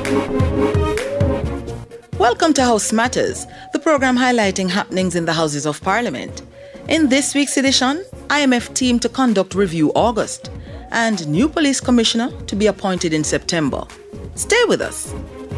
Welcome to House Matters, the program highlighting happenings in the Houses of Parliament. In this week's edition, IMF team to conduct review August, and new police commissioner to be appointed in September. Stay with us.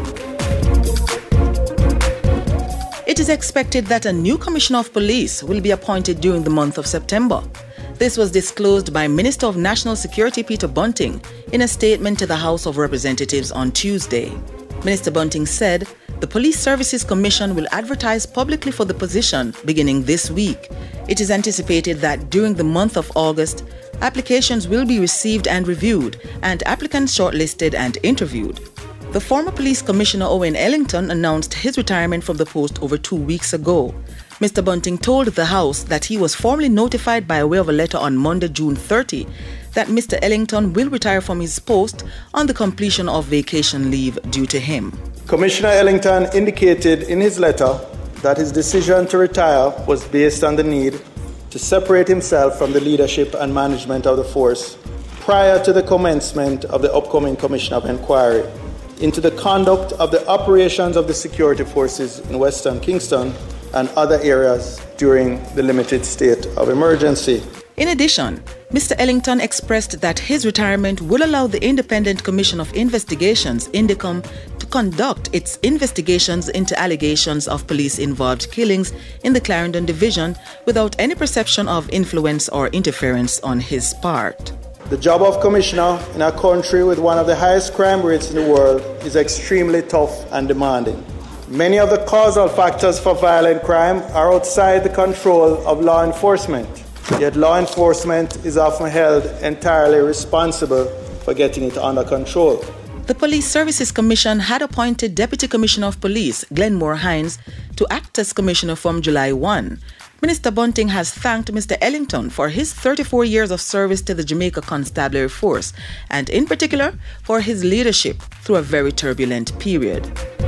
It is expected that a new commissioner of police will be appointed during the month of September. This was disclosed by Minister of National Security Peter Bunting in a statement to the House of Representatives on Tuesday. Minister Bunting said the Police Services Commission will advertise publicly for the position beginning this week. It is anticipated that during the month of August, applications will be received and reviewed, and applicants shortlisted and interviewed. The former Police Commissioner Owen Ellington announced his retirement from the post over 2 weeks ago. Mr. Bunting told the House that he was formally notified by way of a letter on Monday, June 30, that Mr. Ellington will retire from his post on the completion of vacation leave due to him. Commissioner Ellington indicated in his letter that his decision to retire was based on the need to separate himself from the leadership and management of the force prior to the commencement of the upcoming Commission of Inquiry into the conduct of the operations of the security forces in Western Kingston and other areas during the limited state of emergency. In addition, Mr. Ellington expressed that his retirement will allow the Independent Commission of Investigations, INDECOM, to conduct its investigations into allegations of police-involved killings in the Clarendon Division without any perception of influence or interference on his part. The job of commissioner in a country with one of the highest crime rates in the world is extremely tough and demanding. Many of the causal factors for violent crime are outside the control of law enforcement. Yet law enforcement is often held entirely responsible for getting it under control. The Police Services Commission had appointed Deputy Commissioner of Police Glenmore Hines to act as Commissioner from July 1. Minister Bunting has thanked Mr. Ellington for his 34 years of service to the Jamaica Constabulary Force, and in particular for his leadership through a very turbulent period.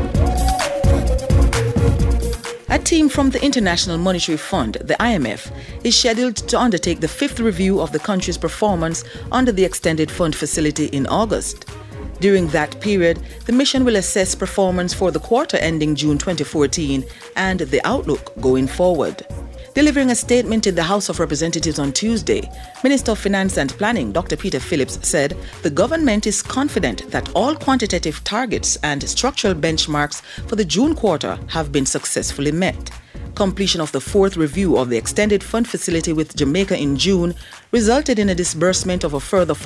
A team from the International Monetary Fund, the IMF, is scheduled to undertake the 5th review of the country's performance under the Extended Fund Facility in August. During that period, the mission will assess performance for the quarter ending June 2014 and the outlook going forward. Delivering a statement in the House of Representatives on Tuesday, Minister of Finance and Planning, Dr. Peter Phillips, said the government is confident that all quantitative targets and structural benchmarks for the June quarter have been successfully met. Completion of the 4th review of the Extended Fund Facility with Jamaica in June resulted in a disbursement of a further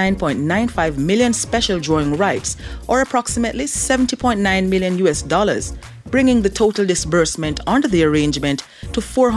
49.95 million special drawing rights, or approximately $70.9 million, bringing the total disbursement under the arrangement to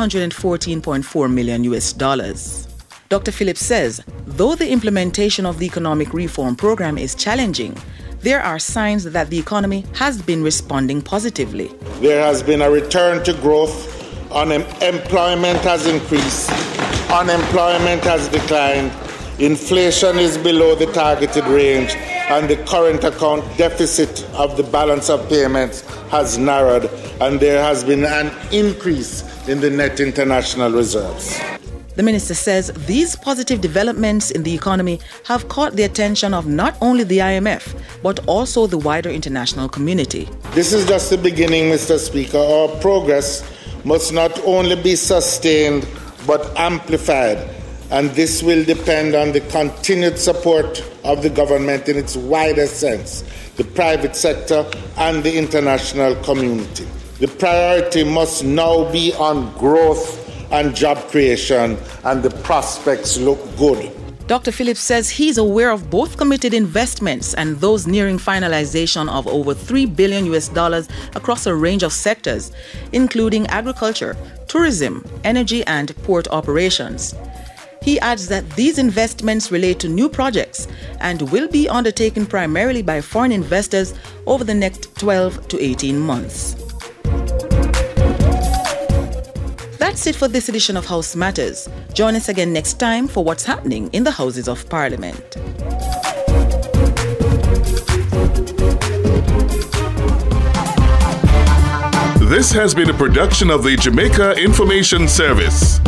$414.4 million. Dr. Phillips says, though the implementation of the economic reform program is challenging, there are signs that the economy has been responding positively. There has been a return to growth. Employment has increased. Unemployment has declined. Inflation is below the targeted range, and the current account deficit of the balance of payments has narrowed, and there has been an increase in the net international reserves. The minister says these positive developments in the economy have caught the attention of not only the IMF, but also the wider international community. This is just the beginning, Mr. Speaker. Our progress must not only be sustained, but amplified. And this will depend on the continued support of the government in its widest sense, the private sector and the international community. The priority must now be on growth and job creation, and the prospects look good. Dr. Phillips says he's aware of both committed investments and those nearing finalization of over $3 billion across a range of sectors, including agriculture, tourism, energy, and port operations. He adds that these investments relate to new projects and will be undertaken primarily by foreign investors over the next 12 to 18 months. That's it for this edition of House Matters. Join us again next time for what's happening in the Houses of Parliament. This has been a production of the Jamaica Information Service.